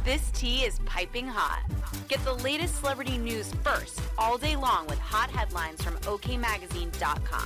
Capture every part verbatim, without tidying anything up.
This tea is piping hot. Get the latest celebrity news first all day long with hot headlines from O K magazine dot com.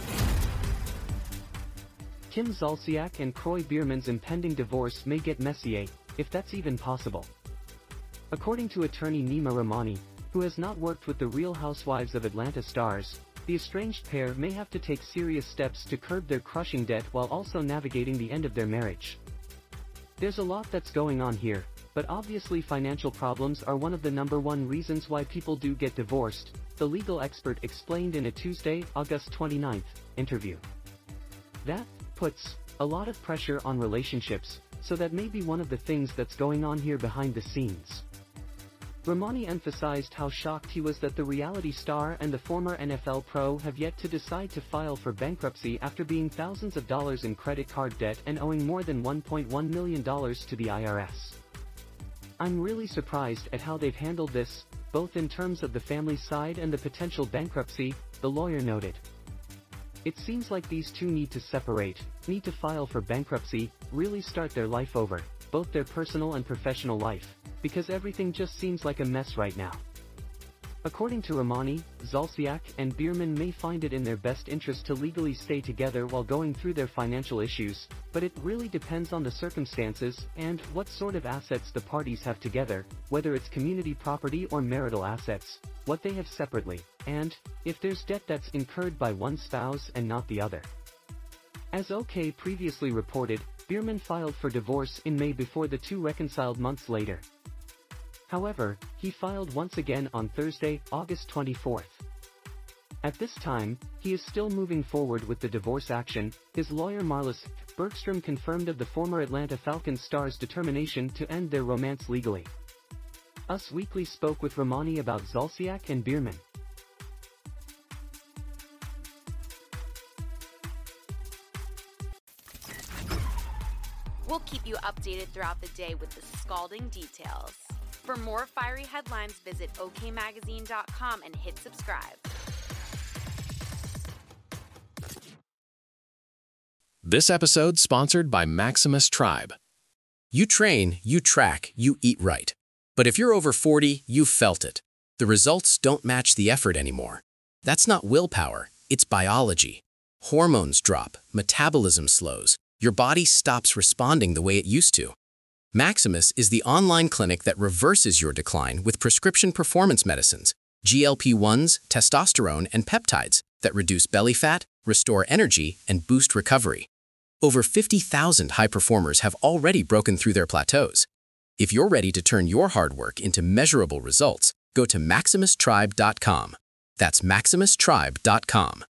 Kim Zolciak and Kroy Biermann's impending divorce may get messy, if that's even possible. According to attorney Nima Rahmani, who has not worked with the Real Housewives of Atlanta stars, the estranged pair may have to take serious steps to curb their crushing debt while also navigating the end of their marriage. There's a lot that's going on here, but obviously financial problems are one of the number one reasons why people do get divorced, the legal expert explained in a Tuesday, August twenty-ninth, interview. That puts a lot of pressure on relationships, so that may be one of the things that's going on here behind the scenes. Rahmani emphasized how shocked he was that the reality star and the former N F L pro have yet to decide to file for bankruptcy after being thousands of dollars in credit card debt and owing more than one point one million dollars to the I R S. I'm really surprised at how they've handled this, both in terms of the family side and the potential bankruptcy, the lawyer noted. It seems like these two need to separate, need to file for bankruptcy, really start their life over, both their personal and professional life, because everything just seems like a mess right now. According to Rahmani, Zolciak and Biermann may find it in their best interest to legally stay together while going through their financial issues, but it really depends on the circumstances and what sort of assets the parties have together, whether it's community property or marital assets, what they have separately, and if there's debt that's incurred by one spouse and not the other. As O K previously reported, Biermann filed for divorce in May before the two reconciled months later. However, he filed once again on Thursday, August twenty-fourth. At this time, he is still moving forward with the divorce action. His lawyer Marlis Bergstrom confirmed of the former Atlanta Falcons star's determination to end their romance legally. Us Weekly spoke with Rahmani about Zolciak and Biermann. We'll keep you updated throughout the day with the scalding details. For more fiery headlines, visit O K magazine dot com and hit subscribe. This episode sponsored by Maximus Tribe. You train, you track, you eat right. But if you're over forty, you've felt it. The results don't match the effort anymore. That's not willpower, it's biology. Hormones drop, metabolism slows, your body stops responding the way it used to. Maximus is the online clinic that reverses your decline with prescription performance medicines, G L P ones, testosterone, and peptides that reduce belly fat, restore energy, and boost recovery. Over fifty thousand high performers have already broken through their plateaus. If you're ready to turn your hard work into measurable results, go to Maximus Tribe dot com. That's Maximus Tribe dot com.